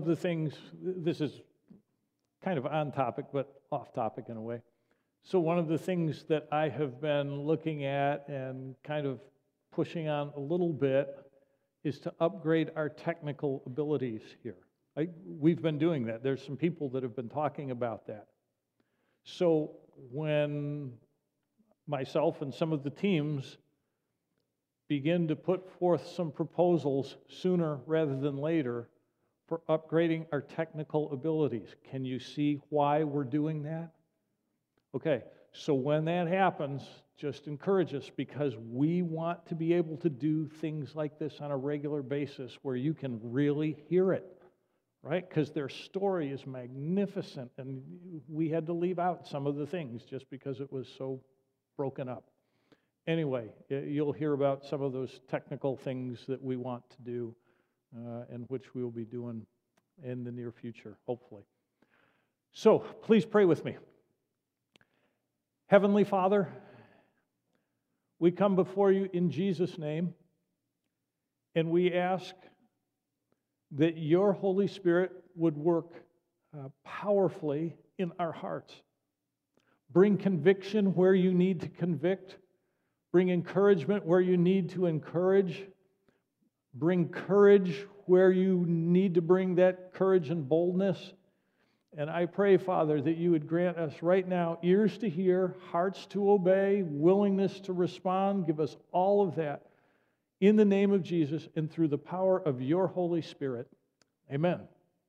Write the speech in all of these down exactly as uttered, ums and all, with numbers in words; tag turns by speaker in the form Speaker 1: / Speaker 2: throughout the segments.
Speaker 1: the things, this is kind of on topic, but off topic in a way. So one of the things that I have been looking at and kind of pushing on a little bit is to upgrade our technical abilities here. I, we've been doing that. There's some people that have been talking about that. So when myself and some of the teams begin to put forth some proposals sooner rather than later for upgrading our technical abilities, can you see why we're doing that? Okay, so when that happens, just encourage us, because we want to be able to do things like this on a regular basis where you can really hear it, right? Because their story is magnificent, and we had to leave out some of the things just because it was so broken up. Anyway, you'll hear about some of those technical things that we want to do uh, and which we will be doing in the near future, hopefully. So, please pray with me. Heavenly Father, we come before you in Jesus' name, and we ask that your Holy Spirit would work uh, powerfully in our hearts. Bring conviction where you need to convict. Bring encouragement where you need to encourage. Bring courage where you need to bring that courage and boldness. And I pray, Father, that you would grant us right now ears to hear, hearts to obey, willingness to respond. Give us all of that in the name of Jesus and through the power of your Holy Spirit. Amen.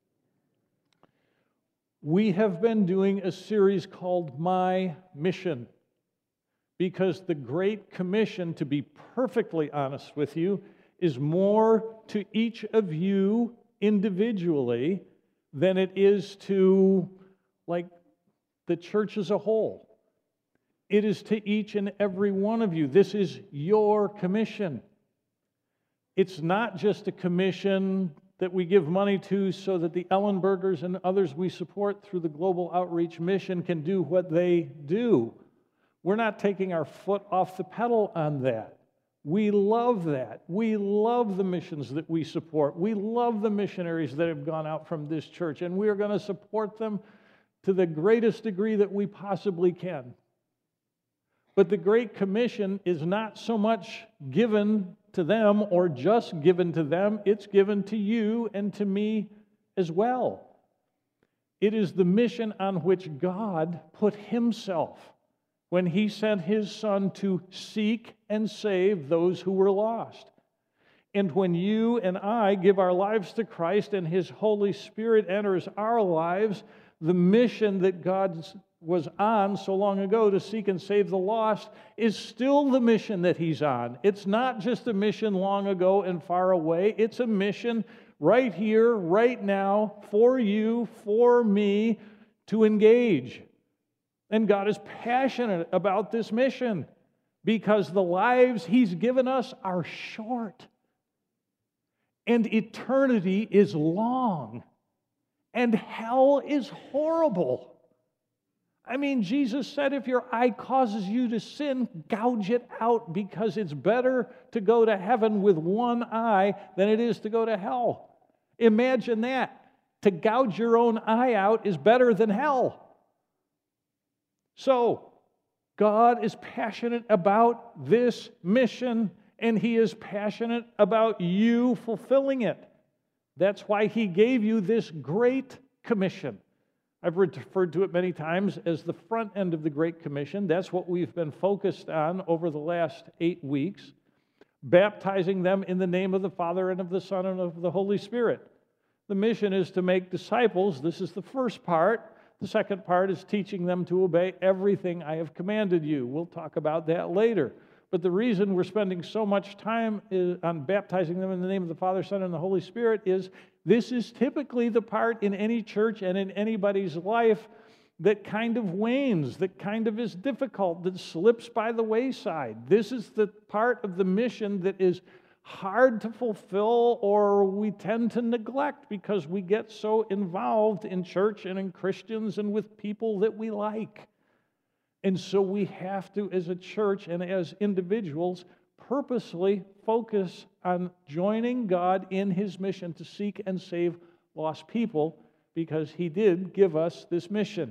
Speaker 1: We have been doing a series called My Mission, because the Great Commission, to be perfectly honest with you, is more to each of you individually than it is to, like, the church as a whole. It is to each and every one of you. This is your commission. It's not just a commission that we give money to so that the Ellenbergers and others we support through the Global Outreach Mission can do what they do. We're not taking our foot off the pedal on that. We love that. We love the missions that we support. We love the missionaries that have gone out from this church, and we are going to support them to the greatest degree that we possibly can. But the Great Commission is not so much given to them or just given to them. It's given to you and to me as well. It is the mission on which God put himself when he sent his Son to seek and save those who were lost. And when you and I give our lives to Christ and his Holy Spirit enters our lives, the mission that God was on so long ago to seek and save the lost is still the mission that he's on. It's not just a mission long ago and far away. It's a mission right here, right now, for you, for me, to engage. And God is passionate about this mission because the lives he's given us are short. And eternity is long. And hell is horrible. I mean, Jesus said, if your eye causes you to sin, gouge it out, because it's better to go to heaven with one eye than it is to go to hell. Imagine that. To gouge your own eye out is better than hell. So, God is passionate about this mission, and he is passionate about you fulfilling it. That's why he gave you this Great Commission. I've referred to it many times as the front end of the Great Commission. That's what we've been focused on over the last eight weeks, baptizing them in the name of the Father and of the Son and of the Holy Spirit. The mission is to make disciples. This is the first part. The second part is teaching them to obey everything I have commanded you. We'll talk about that later. But the reason we're spending so much time on baptizing them in the name of the Father, Son, and the Holy Spirit is this is typically the part in any church and in anybody's life that kind of wanes, that kind of is difficult, that slips by the wayside. This is the part of the mission that is hard to fulfill, or we tend to neglect because we get so involved in church and in Christians and with people that we like. And so we have to, as a church and as individuals, purposely focus on joining God in his mission to seek and save lost people because he did give us this mission.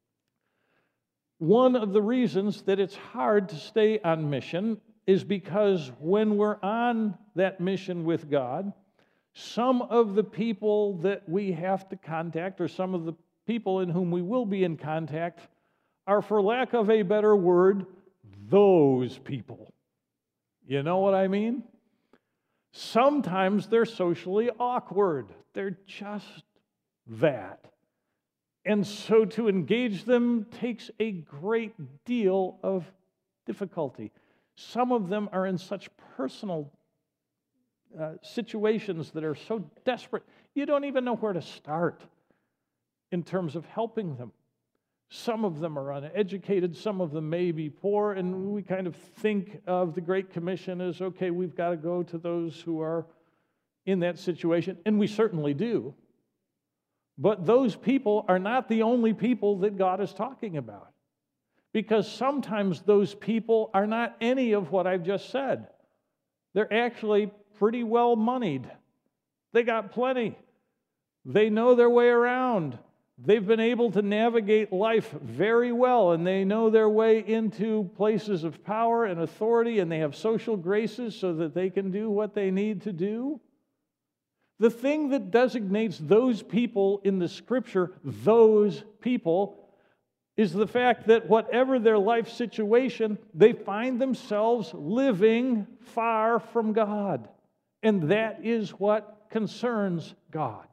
Speaker 1: One of the reasons that it's hard to stay on mission is because when we're on that mission with God, some of the people that we have to contact, or some of the people in whom we will be in contact, are, for lack of a better word, those people. You know what I mean? Sometimes they're socially awkward. They're just that. And so to engage them takes a great deal of difficulty. Some of them are in such personal uh, situations that are so desperate, you don't even know where to start in terms of helping them. Some of them are uneducated, some of them may be poor, and we kind of think of the Great Commission as, okay, we've got to go to those who are in that situation, and we certainly do. But those people are not the only people that God is talking about, because sometimes those people are not any of what I've just said. They're actually pretty well moneyed. They got plenty. They know their way around. They've been able to navigate life very well, and they know their way into places of power and authority, and they have social graces so that they can do what they need to do. The thing that designates those people in the Scripture, those people, is the fact that whatever their life situation, they find themselves living far from God. And that is what concerns God.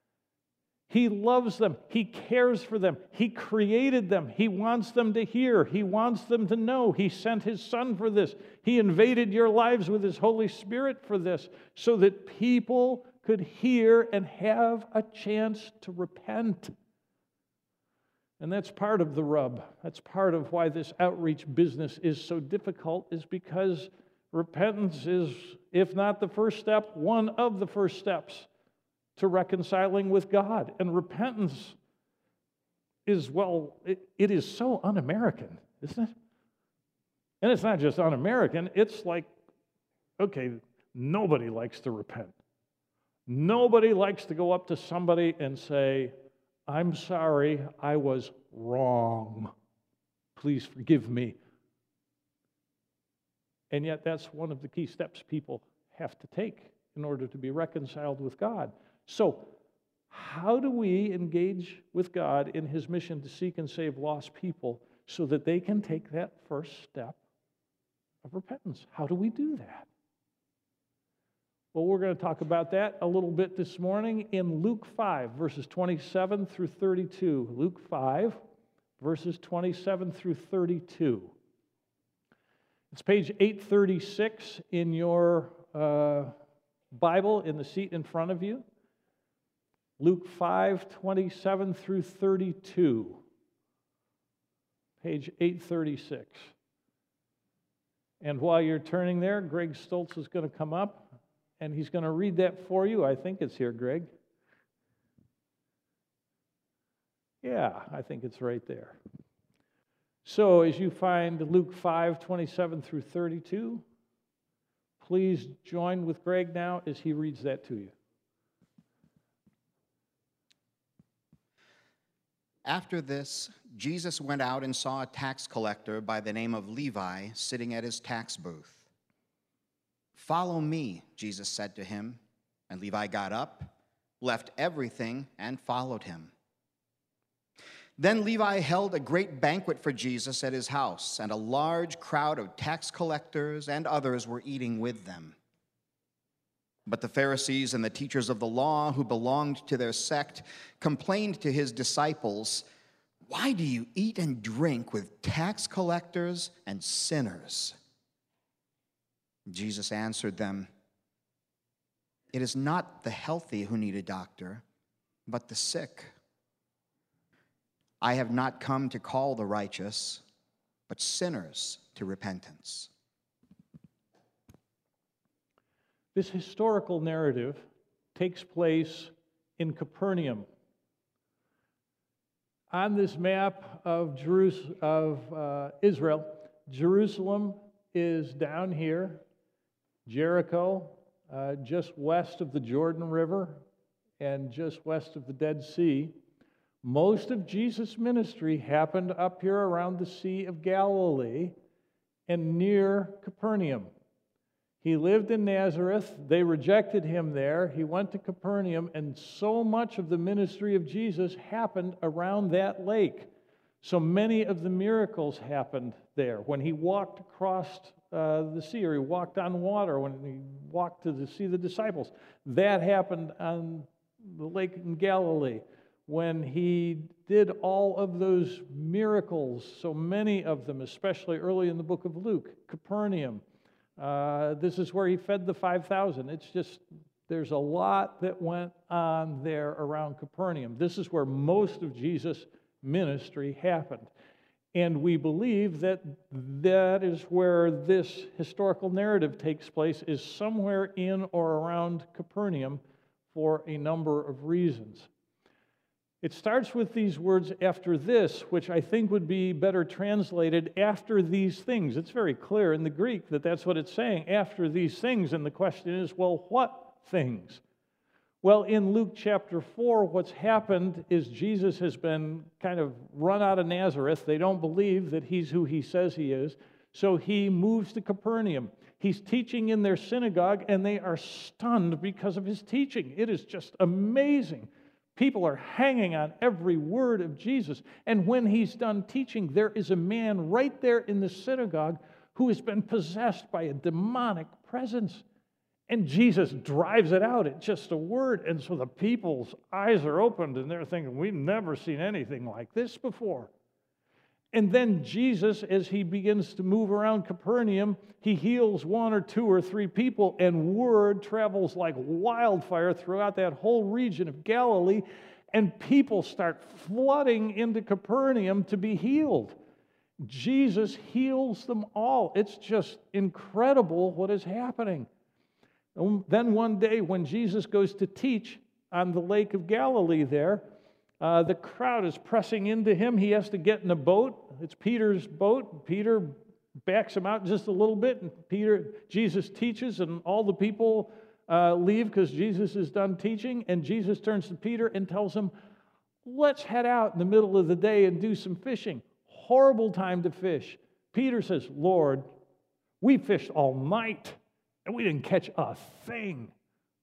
Speaker 1: He loves them. He cares for them. He created them. He wants them to hear. He wants them to know. He sent His Son for this. He invaded your lives with His Holy Spirit for this, so that people could hear and have a chance to repent. And that's part of the rub. That's part of why this outreach business is so difficult, is because repentance is, if not the first step, one of the first steps to reconciling with God. And repentance is, well, it, it is so un-American, isn't it? And it's not just un-American, it's like, okay, nobody likes to repent. Nobody likes to go up to somebody and say, I'm sorry, I was wrong. Please forgive me. And yet that's one of the key steps people have to take in order to be reconciled with God. So, how do we engage with God in His mission to seek and save lost people so that they can take that first step of repentance? How do we do that? Well, we're going to talk about that a little bit this morning in Luke five, verses twenty-seven through thirty-two. Luke five, verses twenty-seven through thirty-two. It's page eight thirty-six in your uh, Bible in the seat in front of you. Luke five, twenty-seven through thirty-two. Page eight thirty-six. And while you're turning there, Greg Stoltz is going to come up, and he's going to read that for you. I think it's here, Greg. Yeah, I think it's right there. So as you find Luke five, twenty-seven through thirty-two, please join with Greg now as he reads that to you.
Speaker 2: After this, Jesus went out and saw a tax collector by the name of Levi sitting at his tax booth. "Follow me," Jesus said to him, and Levi got up, left everything, and followed him. Then Levi held a great banquet for Jesus at his house, and a large crowd of tax collectors and others were eating with them. But the Pharisees and the teachers of the law who belonged to their sect complained to his disciples, "Why do you eat and drink with tax collectors and sinners?" Jesus answered them, "It is not the healthy who need a doctor, but the sick. I have not come to call the righteous, but sinners to repentance."
Speaker 1: This historical narrative takes place in Capernaum. On this map of, Jerus- of uh, Israel, Jerusalem is down here, Jericho, uh, just west of the Jordan River, and just west of the Dead Sea. Most of Jesus' ministry happened up here around the Sea of Galilee and near Capernaum. He lived in Nazareth. They rejected him there. He went to Capernaum, and so much of the ministry of Jesus happened around that lake. So many of the miracles happened there. When he walked across uh, the sea, or he walked on water, when he walked to the, see the disciples, that happened on the lake in Galilee. When he did all of those miracles, so many of them, especially early in the book of Luke, Capernaum, uh, this is where he fed the five thousand. It's just, there's a lot that went on there around Capernaum. This is where most of Jesus' ministry happened. And we believe that that is where this historical narrative takes place, is somewhere in or around Capernaum for a number of reasons. It starts with these words, after this, which I think would be better translated, after these things. It's very clear in the Greek that that's what it's saying, after these things. And the question is, well, what things? Well, in Luke chapter four, what's happened is Jesus has been kind of run out of Nazareth. They don't believe that he's who he says he is. So he moves to Capernaum. He's teaching in their synagogue, and they are stunned because of his teaching. It is just amazing. People are hanging on every word of Jesus. And when he's done teaching, there is a man right there in the synagogue who has been possessed by a demonic presence. And Jesus drives it out at just a word. And so the people's eyes are opened, and they're thinking, we've never seen anything like this before. And then Jesus, as he begins to move around Capernaum, he heals one or two or three people, and word travels like wildfire throughout that whole region of Galilee, and people start flooding into Capernaum to be healed. Jesus heals them all. It's just incredible what is happening. And then one day when Jesus goes to teach on the Lake of Galilee there, Uh, the crowd is pressing into him. He has to get in a boat. It's Peter's boat. Peter backs him out just a little bit, and Peter, Jesus teaches, and all the people uh, leave because Jesus is done teaching. And Jesus turns to Peter and tells him, let's head out in the middle of the day and do some fishing. Horrible time to fish. Peter says, Lord, we fished all night, and we didn't catch a thing.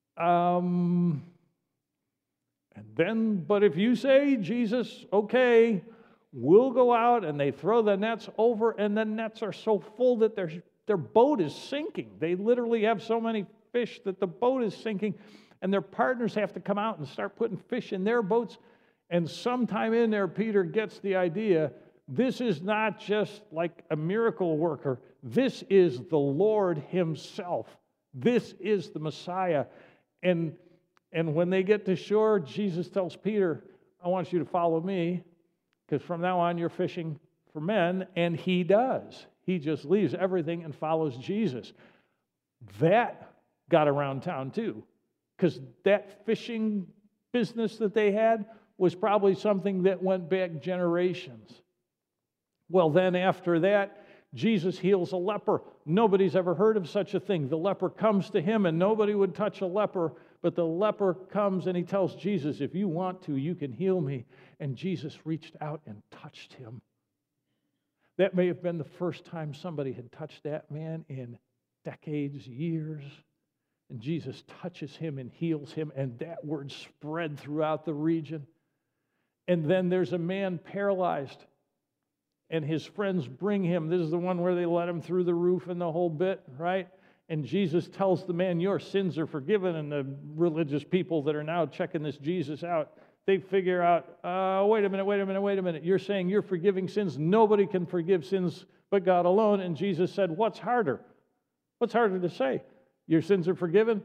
Speaker 1: Um... And then, but if you say, Jesus, okay, we'll go out, and they throw the nets over, and the nets are so full that their, their boat is sinking. They literally have so many fish that the boat is sinking, and their partners have to come out and start putting fish in their boats. And sometime in there, Peter gets the idea, this is not just like a miracle worker. This is the Lord himself. This is the Messiah. And And when they get to shore, Jesus tells Peter, I want you to follow me, because from now on you're fishing for men. And he does. He just leaves everything and follows Jesus. That got around town too, because that fishing business that they had was probably something that went back generations. Well, then after that, Jesus heals a leper. Nobody's ever heard of such a thing. The leper comes to him, and nobody would touch a leper. But the leper comes and he tells Jesus, if you want to, you can heal me. And Jesus reached out and touched him. That may have been the first time somebody had touched that man in decades, years. And Jesus touches him and heals him, and that word spread throughout the region. And then there's a man paralyzed, and his friends bring him. This is the one where they let him through the roof and the whole bit, right? And Jesus tells the man, your sins are forgiven. And the religious people that are now checking this Jesus out, they figure out, uh, wait a minute, wait a minute, wait a minute. You're saying you're forgiving sins. Nobody can forgive sins but God alone. And Jesus said, what's harder? What's harder to say? Your sins are forgiven,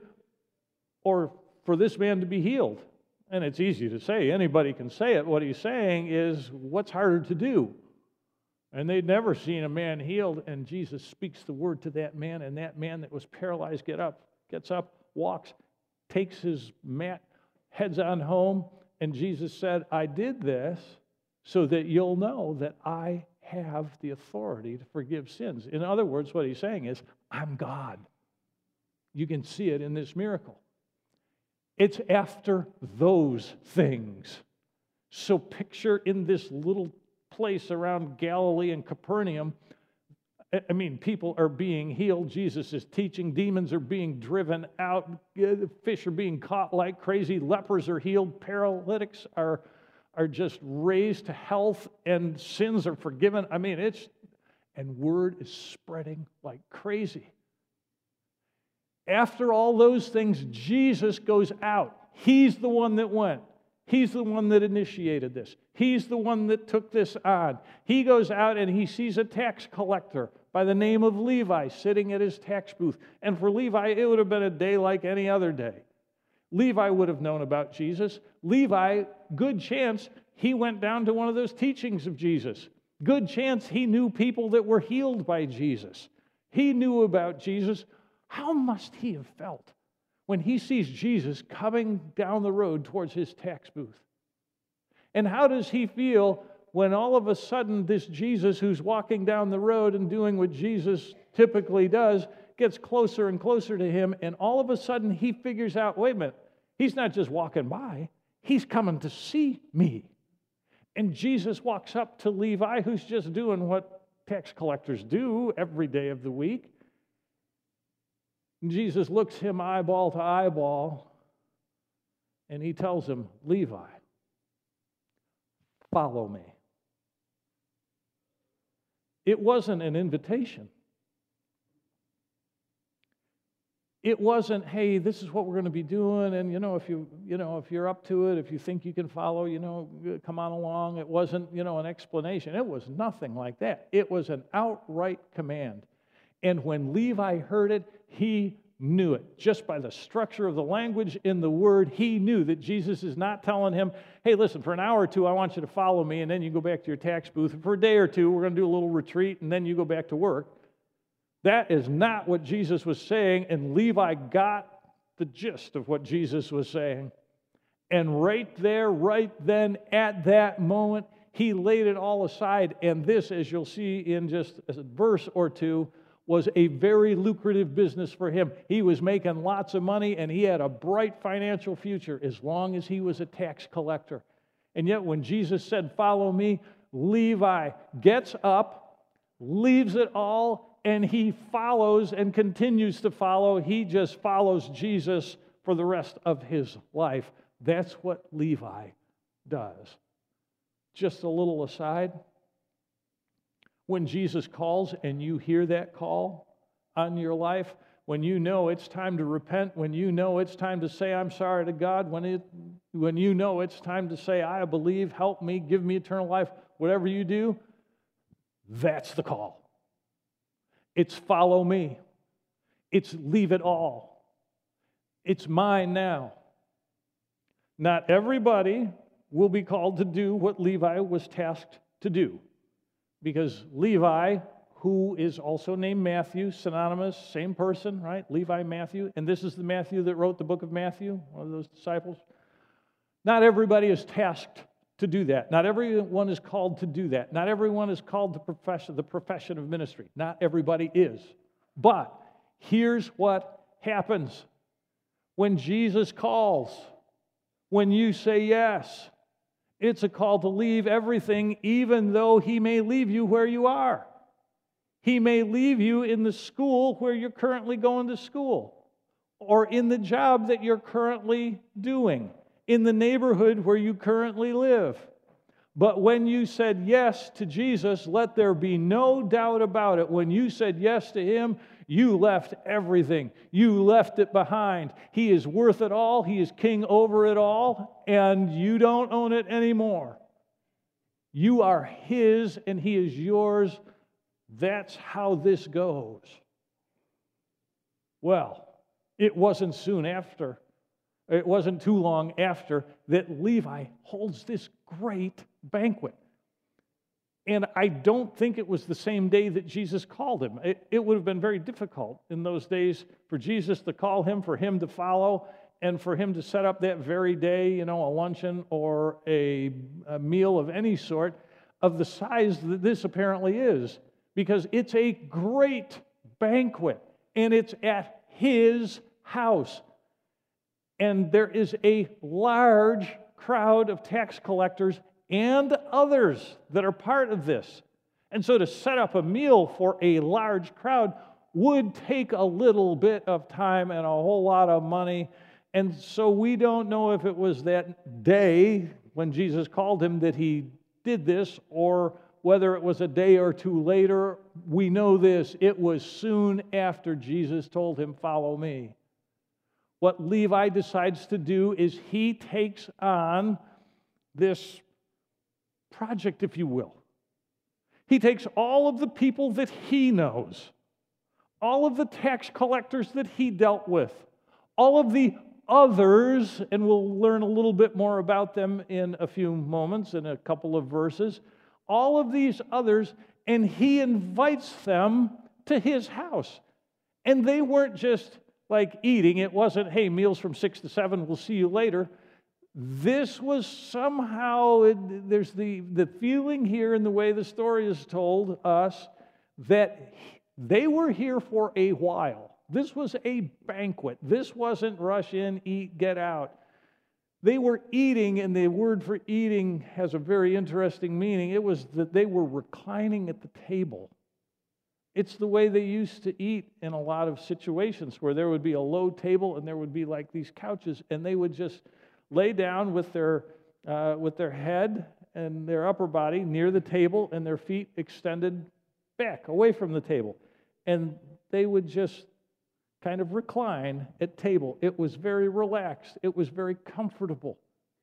Speaker 1: or for this man to be healed? And it's easy to say. Anybody can say it. What he's saying is, what's harder to do? And they'd never seen a man healed, and Jesus speaks the word to that man, and that man that was paralyzed get up, gets up, walks, takes his mat, heads on home, and Jesus said, I did this so that you'll know that I have the authority to forgive sins. In other words, what he's saying is, I'm God. You can see it in this miracle. It's after those things. So picture in this little place around Galilee and Capernaum, I mean, people are being healed. Jesus is teaching. Demons are being driven out. Fish are being caught like crazy. Lepers are healed. Paralytics are, are just raised to health, and sins are forgiven. I mean, it's, and word is spreading like crazy. After all those things, Jesus goes out. He's the one that went. He's the one that initiated this. He's the one that took this on. He goes out and he sees a tax collector by the name of Levi sitting at his tax booth. And for Levi, it would have been a day like any other day. Levi would have known about Jesus. Levi, good chance, he went down to one of those teachings of Jesus. Good chance he knew people that were healed by Jesus. He knew about Jesus. How must he have felt when he sees Jesus coming down the road towards his tax booth? And how does he feel when all of a sudden this Jesus who's walking down the road and doing what Jesus typically does gets closer and closer to him, and all of a sudden he figures out, wait a minute, he's not just walking by, he's coming to see me. And Jesus walks up to Levi, who's just doing what tax collectors do every day of the week. And Jesus looks him eyeball to eyeball, and he tells him, Levi, follow me. It wasn't an invitation. It wasn't, hey, this is what we're going to be doing, and you know, if you, you know, if you're up to it, if you think you can follow, you know, come on along. It wasn't, you know, an explanation. It was nothing like that. It was an outright command. And when Levi heard it, he knew it. Just by the structure of the language in the word, he knew that Jesus is not telling him, hey, listen, for an hour or two, I want you to follow me, and then you go back to your tax booth. For a day or two, we're going to do a little retreat, and then you go back to work. That is not what Jesus was saying, and Levi got the gist of what Jesus was saying. And right there, right then, at that moment, he laid it all aside. And this, as you'll see in just a verse or two, was a very lucrative business for him. He was making lots of money, and he had a bright financial future as long as he was a tax collector. And yet when Jesus said, follow me, Levi gets up, leaves it all, and he follows and continues to follow. He just follows Jesus for the rest of his life. That's what Levi does. Just a little aside. When Jesus calls and you hear that call on your life, when you know it's time to repent, when you know it's time to say, I'm sorry to God, when, it, when you know it's time to say, I believe, help me, give me eternal life, whatever you do, that's the call. It's follow me. It's leave it all. It's mine now. Not everybody will be called to do what Levi was tasked to do. Because Levi, who is also named Matthew, synonymous, same person, right? Levi, Matthew. And this is the Matthew that wrote the book of Matthew, one of those disciples. Not everybody is tasked to do that. Not everyone is called to do that. Not everyone is called to profession, the profession of ministry. Not everybody is. But here's what happens. When Jesus calls, when you say yes, it's a call to leave everything, even though he may leave you where you are. He may leave you in the school where you're currently going to school, or in the job that you're currently doing, in the neighborhood where you currently live. But when you said yes to Jesus, let there be no doubt about it. When you said yes to him, you left everything. You left it behind. He is worth it all. He is king over it all, and you don't own it anymore. You are his, and he is yours. That's how this goes. Well, it wasn't soon after, it wasn't too long after that Levi holds this great banquet. And I don't think it was the same day that Jesus called him. It, it would have been very difficult in those days for Jesus to call him, for him to follow, and for him to set up that very day, you know, a luncheon or a, a meal of any sort of the size that this apparently is. Because it's a great banquet, and it's at his house. And there is a large crowd of tax collectors and others that are part of this. And so to set up a meal for a large crowd would take a little bit of time and a whole lot of money. And so we don't know if it was that day when Jesus called him that he did this, or whether it was a day or two later. We know this: it was soon after Jesus told him, "Follow me." What Levi decides to do is he takes on this project, if you will. He takes all of the people that he knows, all of the tax collectors that he dealt with, all of the others, and we'll learn a little bit more about them in a few moments, in a couple of verses, all of these others, and he invites them to his house. And they weren't just like eating. It wasn't, hey, meals from six to seven, we'll see you later. This was somehow, it, there's the, the feeling here in the way the story is told us that they were here for a while. This was a banquet. This wasn't rush in, eat, get out. They were eating, and the word for eating has a very interesting meaning. It was that they were reclining at the table. It's the way they used to eat in a lot of situations, where there would be a low table and there would be like these couches, and they would just lay down with their uh, with their head and their upper body near the table and their feet extended back away from the table. And they would just kind of recline at table. It was very relaxed. It was very comfortable.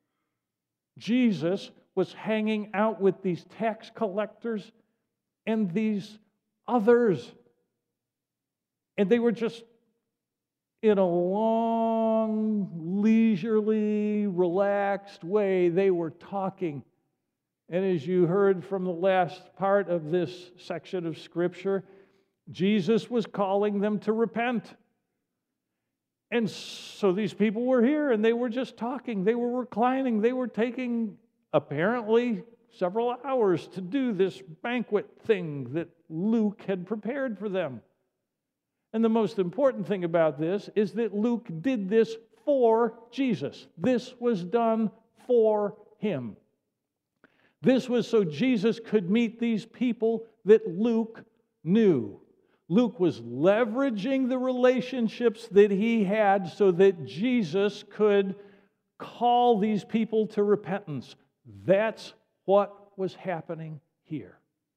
Speaker 1: Jesus was hanging out with these tax collectors and these others. And they were just in a long, leisurely, relaxed way, they were talking. And as you heard from the last part of this section of Scripture, Jesus was calling them to repent. And so these people were here, and they were just talking. They were reclining. They were taking, apparently, several hours to do this banquet thing that Luke had prepared for them. And the most important thing about this is that Luke did this for Jesus. This was done for him. This was so Jesus could meet these people that Luke knew. Luke was leveraging the relationships that he had so that Jesus could call these people to repentance. That's what was happening here.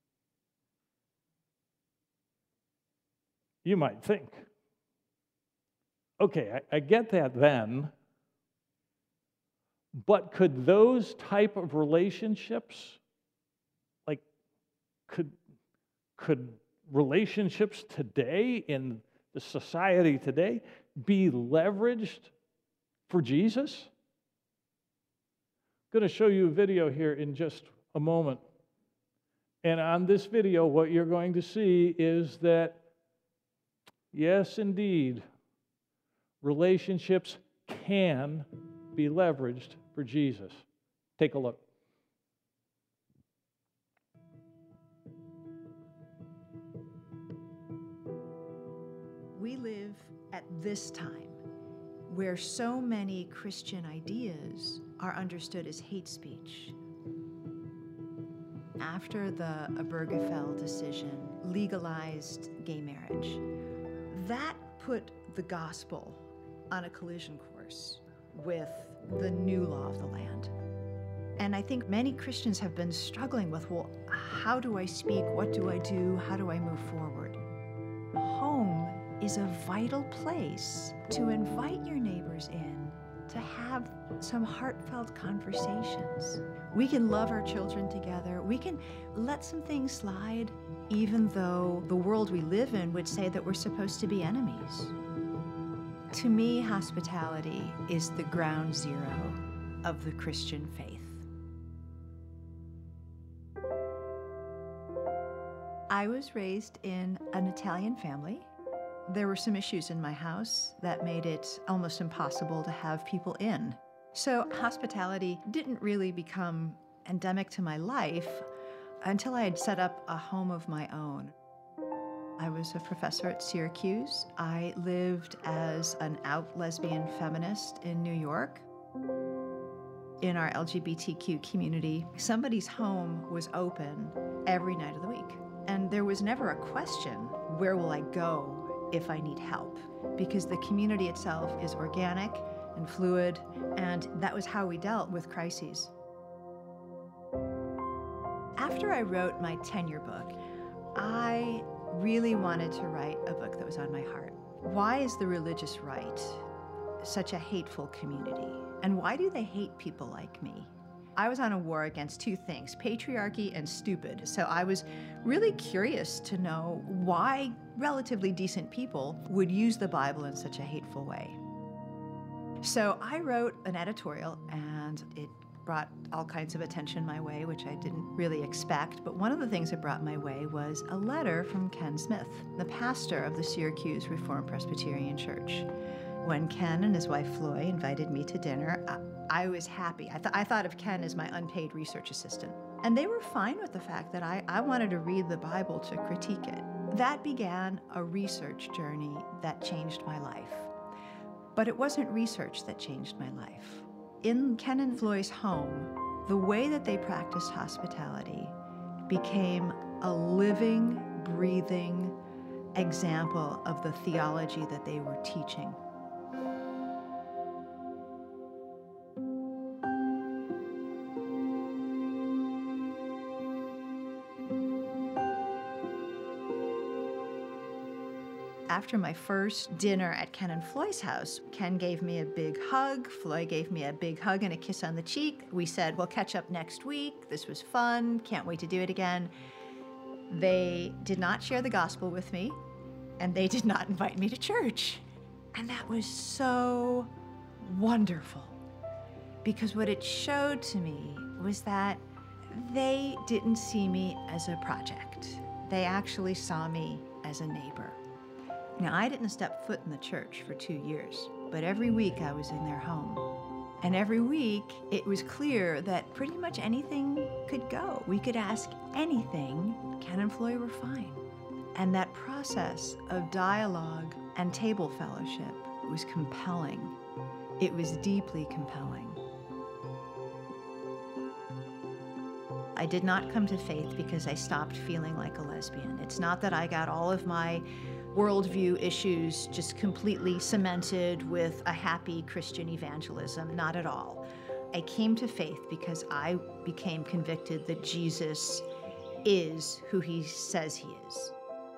Speaker 1: You might think, okay, I, I get that then, but could those type of relationships, like, could, could relationships today in the society today be leveraged for Jesus? I'm going to show you a video here in just a moment. And on this video, what you're going to see is that, yes, indeed, relationships can be leveraged for Jesus. Take a look.
Speaker 3: We live at this time where so many Christian ideas are understood as hate speech. After the Obergefell decision legalized gay marriage, that put the gospel on a collision course with the new law of the land. And I think many Christians have been struggling with, well, how do I speak? What do I do? How do I move forward? Home is a vital place to invite your neighbors in, to have some heartfelt conversations. We can love our children together. We can let some things slide, even though the world we live in would say that we're supposed to be enemies. To me, hospitality is the ground zero of the Christian faith. I was raised in an Italian family. There were some issues in my house that made it almost impossible to have people in. So hospitality didn't really become endemic to my life until I had set up a home of my own. I was a professor at Syracuse. I lived as an out lesbian feminist in New York. In our L G B T Q community, somebody's home was open every night of the week. And there was never a question, where will I go if I need help? Because the community itself is organic and fluid, and that was how we dealt with crises. After I wrote my tenure book, I really wanted to write a book that was on my heart. Why is the religious right such a hateful community? And why do they hate people like me? I was on a war against two things, patriarchy and stupid. So I was really curious to know why relatively decent people would use the Bible in such a hateful way. So I wrote an editorial, and it brought all kinds of attention my way, which I didn't really expect. But one of the things it brought my way was a letter from Ken Smith, the pastor of the Syracuse Reformed Presbyterian Church. When Ken and his wife Floy invited me to dinner, I, I was happy. I, th I thought of Ken as my unpaid research assistant. And they were fine with the fact that I, I wanted to read the Bible to critique it. That began a research journey that changed my life. But it wasn't research that changed my life. In Ken and Floy's home, the way that they practiced hospitality became a living, breathing example of the theology that they were teaching. After my first dinner at Ken and Floy's house, Ken gave me a big hug, Floy gave me a big hug and a kiss on the cheek. We said, we'll catch up next week. This was fun, can't wait to do it again. They did not share the gospel with me, and they did not invite me to church. And that was so wonderful, because what it showed to me was that they didn't see me as a project. They actually saw me as a neighbor. Now, I didn't step foot in the church for two years, but every week I was in their home. And every week it was clear that pretty much anything could go. We could ask anything. Ken and Floy were fine. And that process of dialogue and table fellowship was compelling. It was deeply compelling. I did not come to faith because I stopped feeling like a lesbian. It's not that I got all of my worldview issues just completely cemented with a happy Christian evangelism, not at all. I came to faith because I became convicted that Jesus is who he says he is.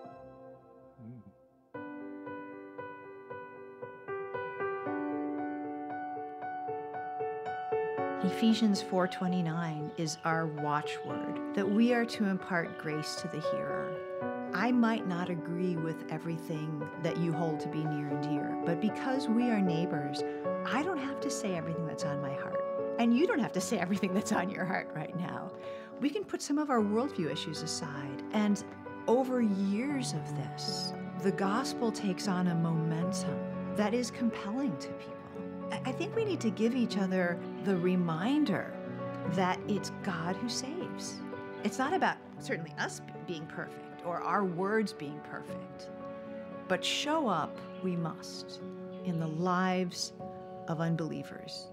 Speaker 3: Ephesians four twenty-nine is our watchword, that we are to impart grace to the hearer. I might not agree with everything that you hold to be near and dear, but because we are neighbors, I don't have to say everything that's on my heart. And you don't have to say everything that's on your heart right now. We can put some of our worldview issues aside. And over years of this, the gospel takes on a momentum that is compelling to people. I think we need to give each other the reminder that it's God who saves. It's not about certainly us being perfect or our words being perfect, but show up we must in the lives of unbelievers.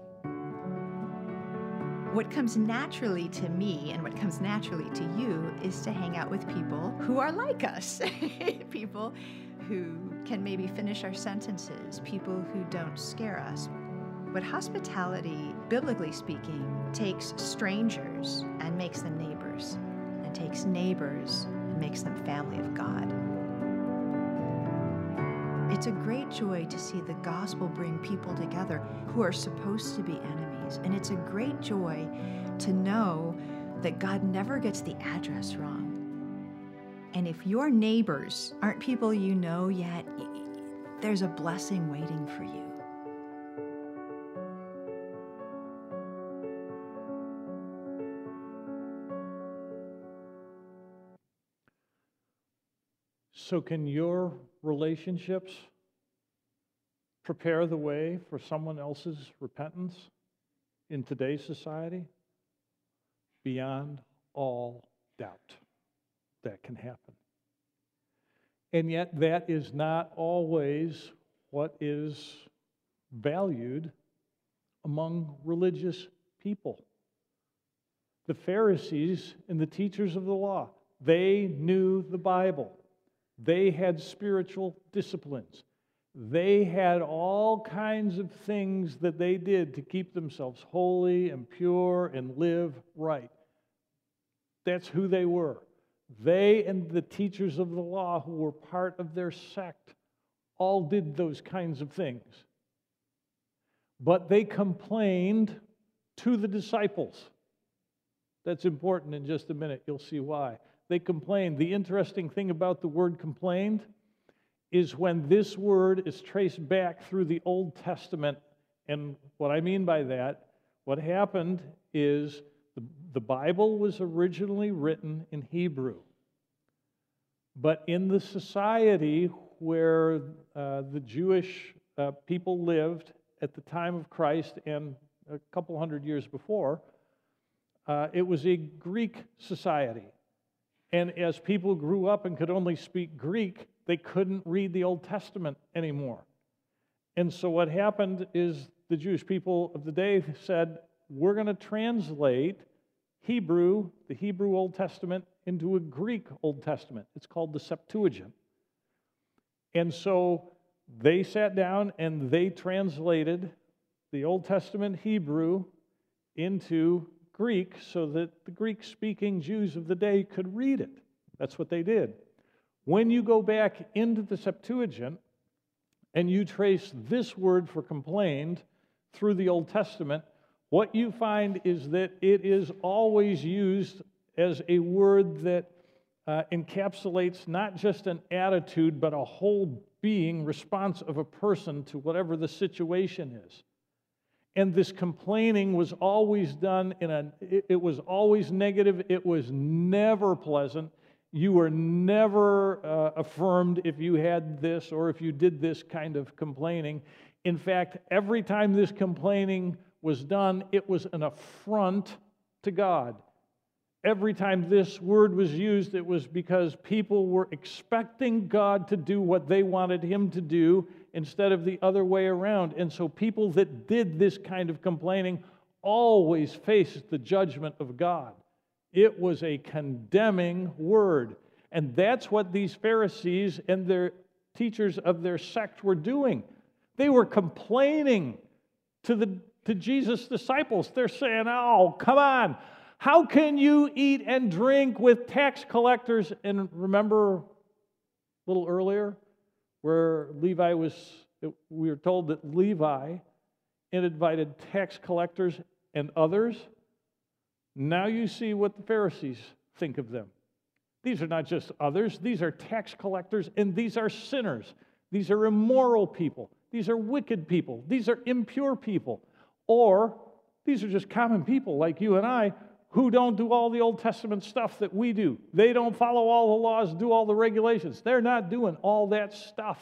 Speaker 3: What comes naturally to me and what comes naturally to you is to hang out with people who are like us, people who can maybe finish our sentences, people who don't scare us. But hospitality, biblically speaking, takes strangers and makes them neighbors, and takes neighbors and makes them family of God. It's a great joy to see the gospel bring people together who are supposed to be enemies, and it's a great joy to know that God never gets the address wrong. And if your neighbors aren't people you know yet, there's a blessing waiting for you.
Speaker 1: So can your relationships prepare the way for someone else's repentance in today's society? Beyond all doubt, that can happen. And yet that is not always what is valued among religious people. The Pharisees and the teachers of the law, they knew the Bible. They had spiritual disciplines. They had all kinds of things that they did to keep themselves holy and pure and live right. That's who they were. They and the teachers of the law who were part of their sect all did those kinds of things. But they complained to the disciples. That's important in just a minute. You'll see why. They complained. The interesting thing about the word complained is when this word is traced back through the Old Testament. And what I mean by that, what happened is the, the Bible was originally written in Hebrew. But in the society where uh, the Jewish uh, people lived at the time of Christ and a couple hundred years before, uh, it was a Greek society. And as people grew up and could only speak Greek, they couldn't read the Old Testament anymore. And so what happened is the Jewish people of the day said, we're going to translate Hebrew, the Hebrew Old Testament, into a Greek Old Testament. It's called the Septuagint. And so they sat down and they translated the Old Testament Hebrew into Greek so that the Greek-speaking Jews of the day could read it. That's what they did. When you go back into the Septuagint and you trace this word for complained through the Old Testament, what you find is that it is always used as a word that uh, encapsulates not just an attitude, but a whole being, response of a person to whatever the situation is. And this complaining was always done in a, it, it was always negative, it was never pleasant. You were never uh, affirmed if you had this or if you did this kind of complaining. In fact, every time this complaining was done, it was an affront to God. Every time this word was used, it was because people were expecting God to do what they wanted Him to do instead of the other way around. And so people that did this kind of complaining always faced the judgment of God. It was a condemning word. And that's what these Pharisees and their teachers of their sect were doing. They were complaining to the to Jesus' disciples. They're saying, oh, come on. How can you eat and drink with tax collectors? And remember a little earlier where Levi was, we were told that Levi invited tax collectors and others. Now you see what the Pharisees think of them. These are not just others. These are tax collectors and these are sinners. These are immoral people. These are wicked people. These are impure people. Or these are just common people like you and I who don't do all the Old Testament stuff that we do. They don't follow all the laws, do all the regulations. They're not doing all that stuff.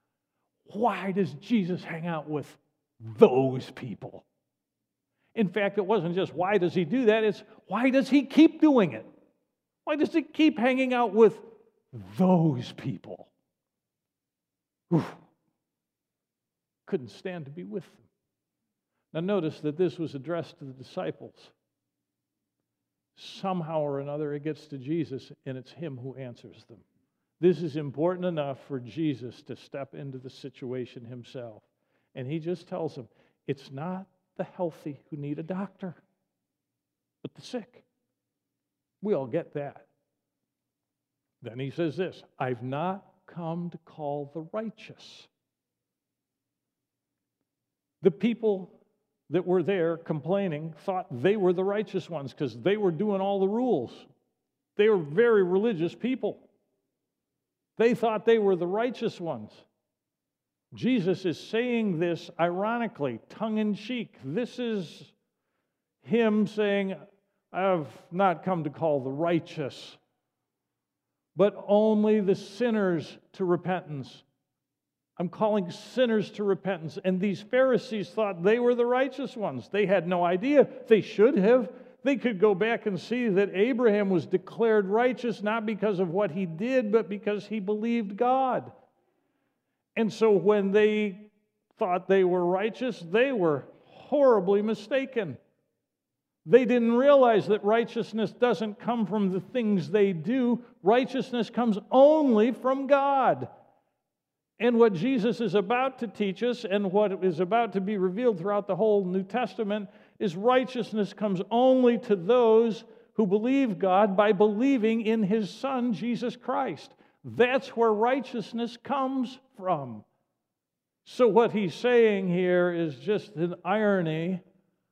Speaker 1: Why does Jesus hang out with those people? In fact, it wasn't just why does He do that, it's why does He keep doing it? Why does He keep hanging out with those people? Oof. Couldn't stand to be with them. Now notice that this was addressed to the disciples. Somehow or another it gets to Jesus and it's Him who answers them. This is important enough for Jesus to step into the situation Himself. And He just tells them, it's not the healthy who need a doctor, but the sick. We all get that. Then He says this, I've not come to call the righteous. The people that were there complaining thought they were the righteous ones because they were doing all the rules. They were very religious people. They thought they were the righteous ones. Jesus is saying this ironically, tongue-in-cheek. This is Him saying, I've not come to call the righteous, but only the sinners to repentance. I'm calling sinners to repentance. And these Pharisees thought they were the righteous ones. They had no idea. They should have. They could go back and see that Abraham was declared righteous not because of what he did, but because he believed God. And so when they thought they were righteous, they were horribly mistaken. They didn't realize that righteousness doesn't come from the things they do. Righteousness comes only from God. And what Jesus is about to teach us and what is about to be revealed throughout the whole New Testament is righteousness comes only to those who believe God by believing in His Son, Jesus Christ. That's where righteousness comes from. So what he's saying here is just an irony.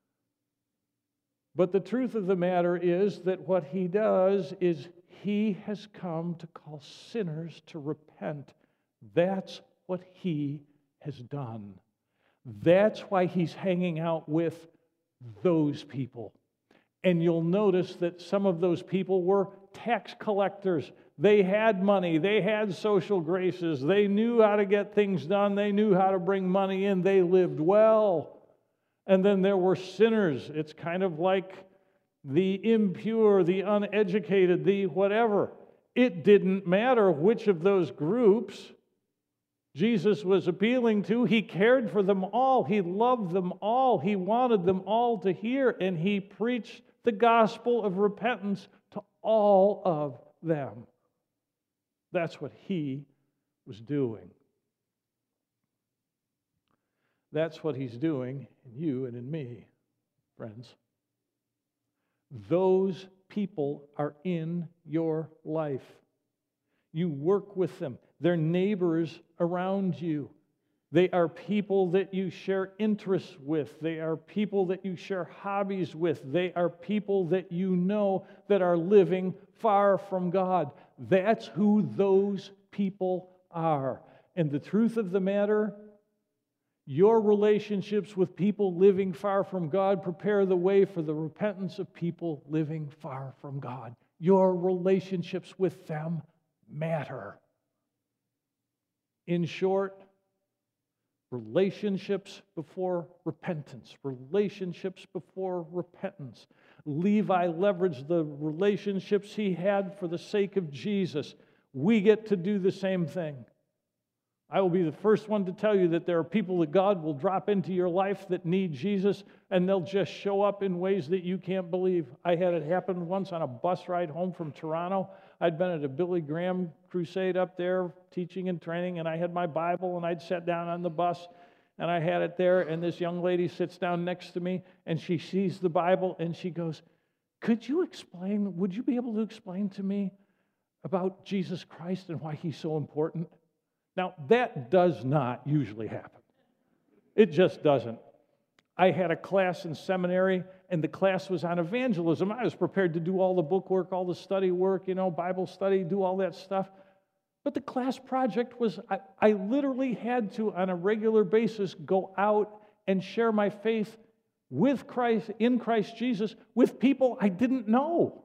Speaker 1: But the truth of the matter is that what he does is he has come to call sinners to repent. That's what he has done. That's why he's hanging out with those people. And you'll notice that some of those people were tax collectors. They had money. They had social graces. They knew how to get things done. They knew how to bring money in. They lived well. And then there were sinners. It's kind of like the impure, the uneducated, the whatever. It didn't matter which of those groups Jesus was appealing to. He cared for them all. He loved them all. He wanted them all to hear, and he preached the gospel of repentance to all of them. That's what he was doing. That's what he's doing in you and in me, friends. Those people are in your life. You work with them. They're neighbors around you. They are people that you share interests with. They are people that you share hobbies with. They are people that you know that are living far from God. That's who those people are. And the truth of the matter, your relationships with people living far from God prepare the way for the repentance of people living far from God. Your relationships with them matter. In short, relationships before repentance. Relationships before repentance. Levi leveraged the relationships he had for the sake of Jesus. We get to do the same thing. I will be the first one to tell you that there are people that God will drop into your life that need Jesus, and they'll just show up in ways that you can't believe. I had it happen once on a bus ride home from Toronto. I'd been at a Billy Graham crusade up there, teaching and training, and I had my Bible, and I'd sat down on the bus, and I had it there, and this young lady sits down next to me, and she sees the Bible, and she goes, "Could you explain, would you be able to explain to me about Jesus Christ and why he's so important?" Now, that does not usually happen. It just doesn't. I had a class in seminary, and the class was on evangelism. I was prepared to do all the book work, all the study work, you know, Bible study, do all that stuff. But the class project was, I, I literally had to, on a regular basis, go out and share my faith with Christ, in Christ Jesus, with people I didn't know.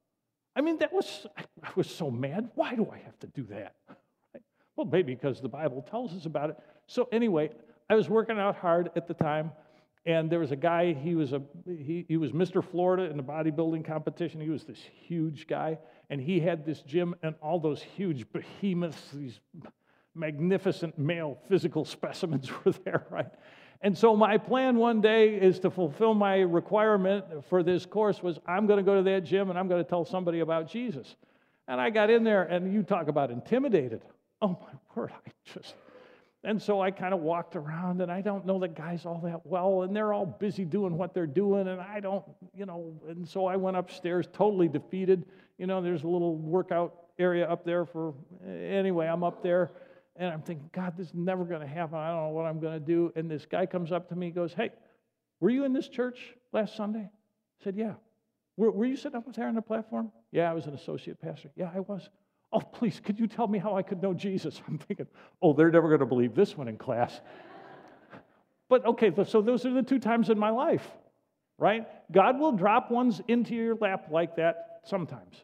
Speaker 1: I mean, that was, I was so mad. Why do I have to do that? Well, maybe because the Bible tells us about it. So anyway, I was working out hard at the time, and there was a guy, he was a he, he was Mister Florida in the bodybuilding competition. He was this huge guy, and he had this gym, and all those huge behemoths, these magnificent male physical specimens were there, right? And so my plan one day is to fulfill my requirement for this course was I'm going to go to that gym, and I'm going to tell somebody about Jesus. And I got in there, and you talk about intimidated. Oh, my word, I just... And so I kind of walked around, and I don't know the guys all that well, and they're all busy doing what they're doing, and I don't, you know, and so I went upstairs totally defeated. You know, there's a little workout area up there for, anyway, I'm up there, and I'm thinking, God, this is never going to happen. I don't know what I'm going to do. And this guy comes up to me and goes, "Hey, were you in this church last Sunday?" I said, "Yeah." Were, were you sitting up there on the platform? "Yeah, I was an associate pastor." "Yeah, I was." "Oh, please, could you tell me how I could know Jesus?" I'm thinking, oh, they're never going to believe this one in class. But okay, so those are the two times in my life, right? God will drop ones into your lap like that sometimes.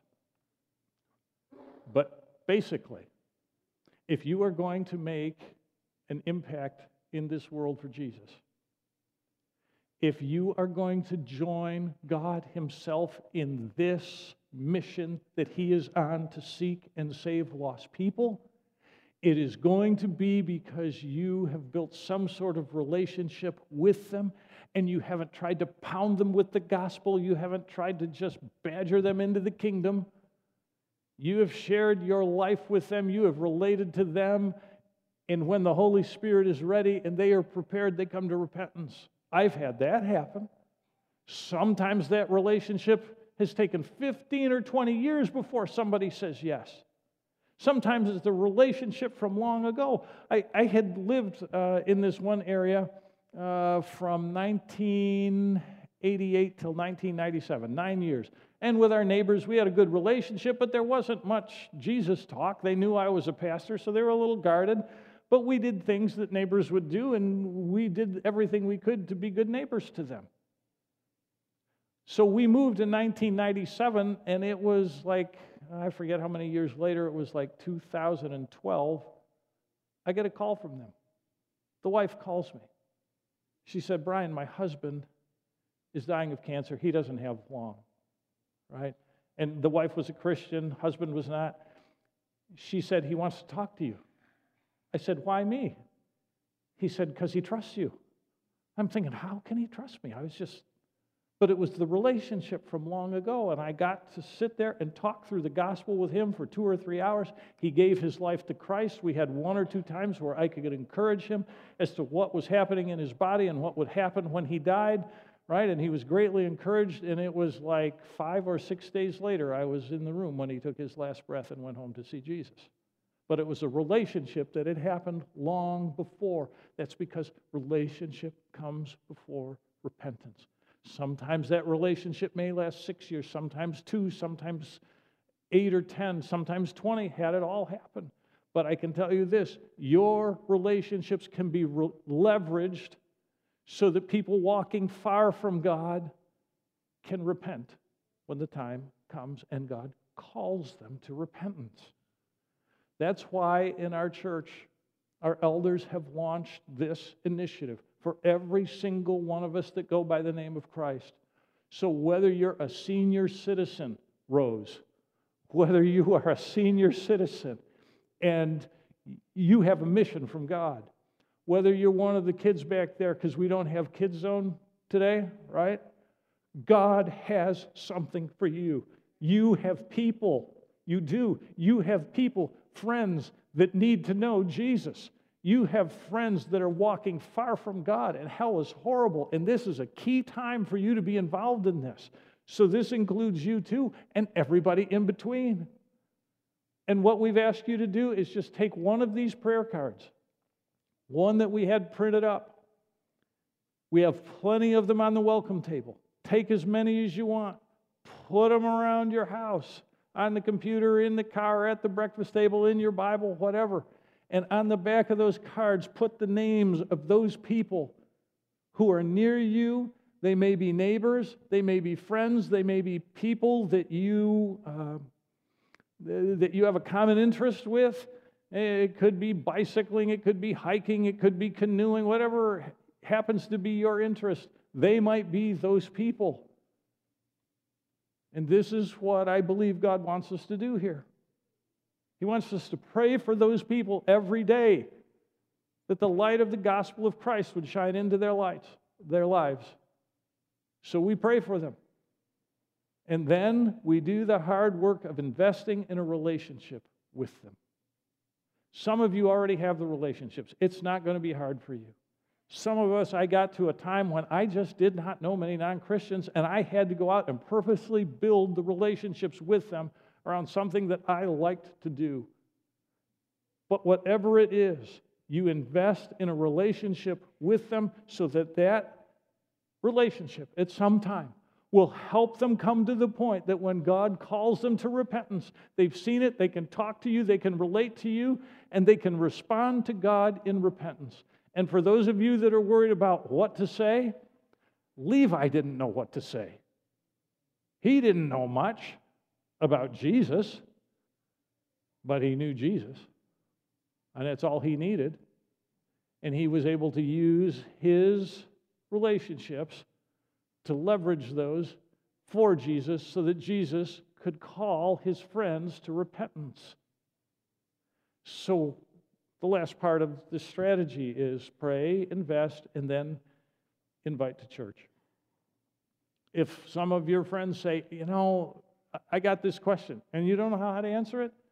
Speaker 1: But basically, if you are going to make an impact in this world for Jesus, If you are going to join God Himself in this mission that He is on to seek and save lost people, it is going to be because you have built some sort of relationship with them, and you haven't tried to pound them with the gospel. You haven't tried to just badger them into the kingdom. You have shared your life with them. You have related to them. And when the Holy Spirit is ready and they are prepared, they come to repentance. I've had that happen. Sometimes that relationship has taken fifteen or twenty years before somebody says yes. Sometimes it's the relationship from long ago. I, I had lived uh, in this one area uh, from nineteen eighty-eight till nineteen ninety-seven, nine years. And with our neighbors, we had a good relationship, but there wasn't much Jesus talk. They knew I was a pastor, so they were a little guarded. But we did things that neighbors would do, and we did everything we could to be good neighbors to them. So we moved in nineteen ninety-seven, and it was like, I forget how many years later, it was like two thousand twelve. I get a call from them. The wife calls me. She said, Brian, my husband is dying of cancer. He doesn't have long, right? And the wife was a Christian, husband was not. She said, he wants to talk to you. I said, why me? He said, because he trusts you. I'm thinking, how can he trust me? I was just, but it was the relationship from long ago, and I got to sit there and talk through the gospel with him for two or three hours. He gave his life to Christ. We had one or two times where I could encourage him as to what was happening in his body and what would happen when he died, right? And he was greatly encouraged, and it was like five or six days later, I was in the room when he took his last breath and went home to see Jesus. But it was a relationship that had happened long before. That's because relationship comes before repentance. Sometimes that relationship may last six years, sometimes two, sometimes eight or ten, sometimes twenty, had it all happen. But I can tell you this, your relationships can be re- leveraged so that people walking far from God can repent when the time comes and God calls them to repentance. That's why in our church, our elders have launched this initiative for every single one of us that go by the name of Christ. So whether you're a senior citizen, Rose, whether you are a senior citizen and you have a mission from God, whether you're one of the kids back there, because we don't have Kids Zone today, right? God has something for you. You have people, you do, you have people, friends that need to know Jesus. You have friends that are walking far from God, and hell is horrible, and this is a key time for you to be involved in this. So this includes you too, and everybody in between. And what we've asked you to do is just take one of these prayer cards, one that we had printed up. We have plenty of them on the welcome table. Take as many as you want. Put them around your house, on the computer, in the car, at the breakfast table, in your Bible, whatever. And on the back of those cards, put the names of those people who are near you. They may be neighbors, they may be friends, they may be people that you uh, that you have a common interest with. It could be bicycling, it could be hiking, it could be canoeing, whatever happens to be your interest. They might be those people. And this is what I believe God wants us to do here. He wants us to pray for those people every day, that the light of the gospel of Christ would shine into their lights, their lives. So we pray for them. And then we do the hard work of investing in a relationship with them. Some of you already have the relationships. It's not going to be hard for you. Some of us, I got to a time when I just did not know many non-Christians, and I had to go out and purposely build the relationships with them around something that I liked to do. But whatever it is, you invest in a relationship with them so that that relationship at some time will help them come to the point that when God calls them to repentance, they've seen it, they can talk to you, they can relate to you, and they can respond to God in repentance. And for those of you that are worried about what to say, Levi didn't know what to say. He didn't know much about Jesus, but he knew Jesus, and that's all he needed. And he was able to use his relationships to leverage those for Jesus so that Jesus could call his friends to repentance. So the last part of the strategy is pray, invest, and then invite to church. If some of your friends say, you know, I got this question, and you don't know how to answer it,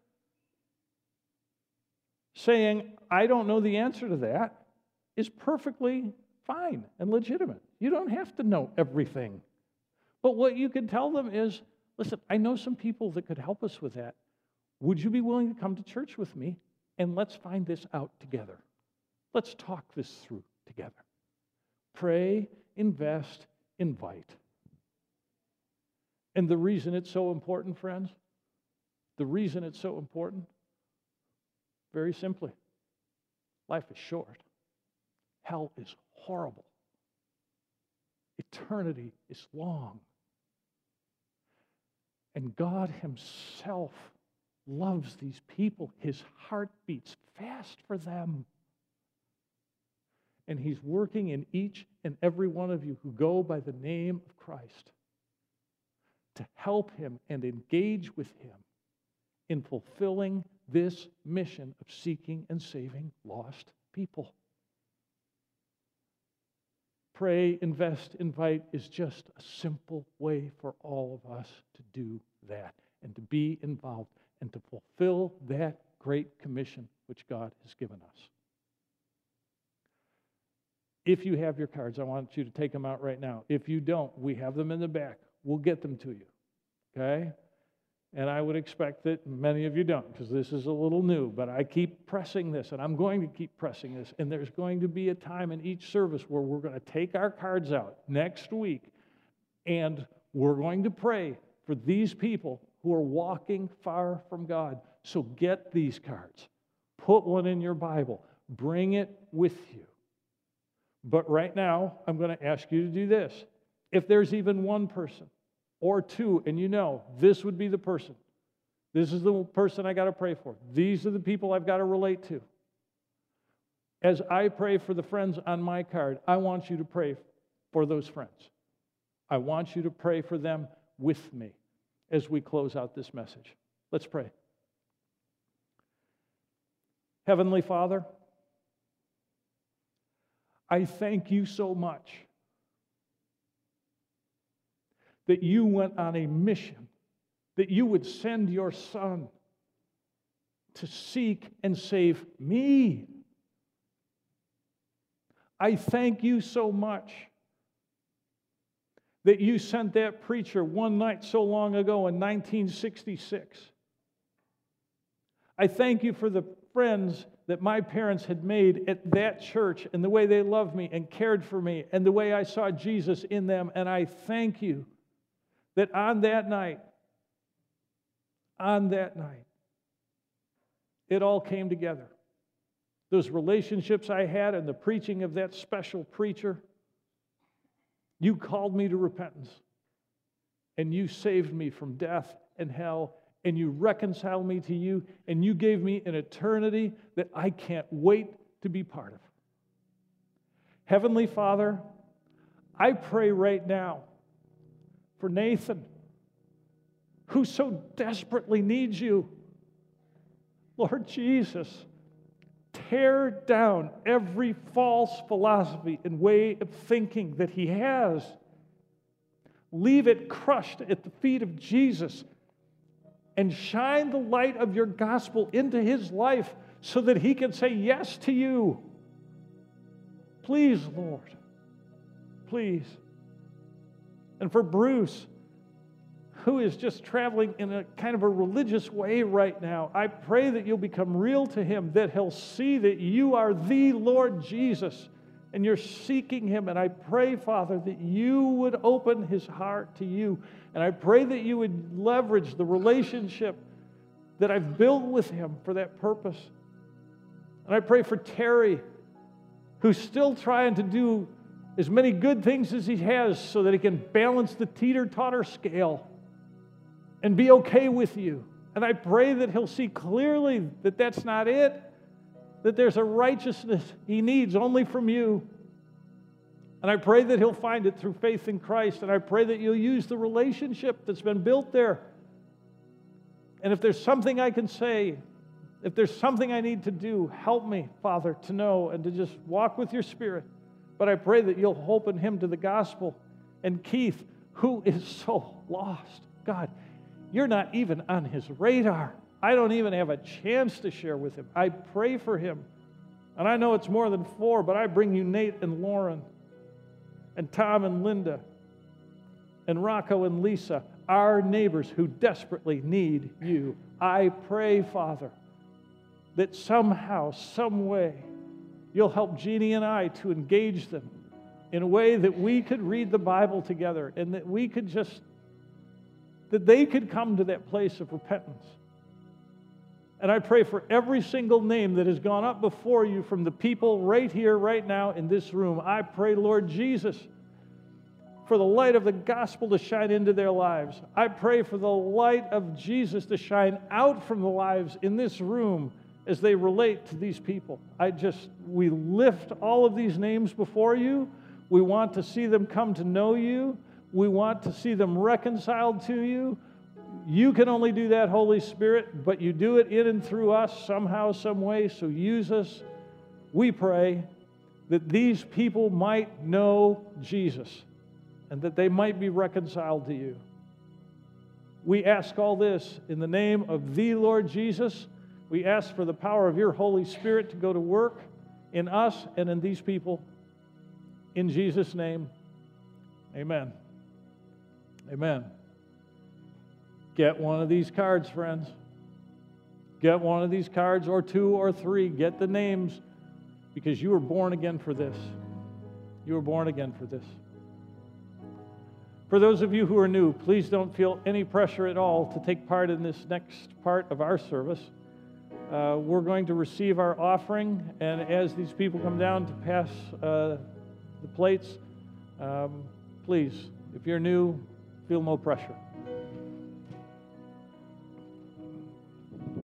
Speaker 1: saying, I don't know the answer to that is perfectly fine and legitimate. You don't have to know everything. But what you could tell them is, listen, I know some people that could help us with that. Would you be willing to come to church with me? And let's find this out together. Let's talk this through together. Pray, invest, invite. And the reason it's so important, friends, the reason it's so important, very simply, life is short. Hell is horrible. Eternity is long. And God himself loves these people. His heart beats fast for them. And he's working in each and every one of you who go by the name of Christ to help him and engage with him in fulfilling this mission of seeking and saving lost people. Pray, invest, invite is just a simple way for all of us to do that and to be involved and to fulfill that great commission which God has given us. If you have your cards, I want you to take them out right now. If you don't, we have them in the back. We'll get them to you, okay? And I would expect that many of you don't, because this is a little new, but I keep pressing this, and I'm going to keep pressing this, and there's going to be a time in each service where we're going to take our cards out next week, and we're going to pray for these people who are walking far from God. So get these cards. Put one in your Bible. Bring it with you. But right now, I'm going to ask you to do this. If there's even one person or two, and you know, this would be the person. This is the person I got to pray for. These are the people I've got to relate to. As I pray for the friends on my card, I want you to pray for those friends. I want you to pray for them with me as we close out this message. Let's pray. Heavenly Father, I thank you so much that you went on a mission, that you would send your Son to seek and save me. I thank you so much that you sent that preacher one night so long ago in nineteen sixty-six. I thank you for the friends that my parents had made at that church and the way they loved me and cared for me and the way I saw Jesus in them. And I thank you that on that night, on that night, it all came together. Those relationships I had and the preaching of that special preacher, you called me to repentance, and you saved me from death and hell, and you reconciled me to you, and you gave me an eternity that I can't wait to be part of. Heavenly Father, I pray right now for Nathan, who so desperately needs you. Lord Jesus, tear down every false philosophy and way of thinking that he has. Leave it crushed at the feet of Jesus and shine the light of your gospel into his life so that he can say yes to you. Please, Lord, please. And for Bruce, who is just traveling in a kind of a religious way right now, I pray that you'll become real to him, that he'll see that you are the Lord Jesus and you're seeking him. And I pray, Father, that you would open his heart to you. And I pray that you would leverage the relationship that I've built with him for that purpose. And I pray for Terry, who's still trying to do as many good things as he has so that he can balance the teeter-totter scale and be okay with you. And I pray that he'll see clearly that that's not it, that there's a righteousness he needs only from you. And I pray that he'll find it through faith in Christ. And I pray that you'll use the relationship that's been built there. And if there's something I can say, if there's something I need to do, help me, Father, to know and to just walk with your Spirit. But I pray that you'll open him to the gospel. And Keith, who is so lost, God, you're not even on his radar. I don't even have a chance to share with him. I pray for him. And I know it's more than four, but I bring you Nate and Lauren and Tom and Linda and Rocco and Lisa, our neighbors who desperately need you. I pray, Father, that somehow, some way, you'll help Jeannie and I to engage them in a way that we could read the Bible together and that we could just, that they could come to that place of repentance. And I pray for every single name that has gone up before you from the people right here, right now in this room. I pray, Lord Jesus, for the light of the gospel to shine into their lives. I pray for the light of Jesus to shine out from the lives in this room as they relate to these people. I just, we lift all of these names before you. We want to see them come to know you. We want to see them reconciled to you. You can only do that, Holy Spirit, but you do it in and through us somehow, some way, so use us. We pray that these people might know Jesus and that they might be reconciled to you. We ask all this in the name of the Lord Jesus. We ask for the power of your Holy Spirit to go to work in us and in these people. In Jesus' name, amen. Amen. Get one of these cards, friends. Get one of these cards, or two or three. Get the names, because you were born again for this. You were born again for this. For those of you who are new, please don't feel any pressure at all to take part in this next part of our service. Uh, we're going to receive our offering, and as these people come down to pass uh, the plates, um, please, if you're new, feel no pressure.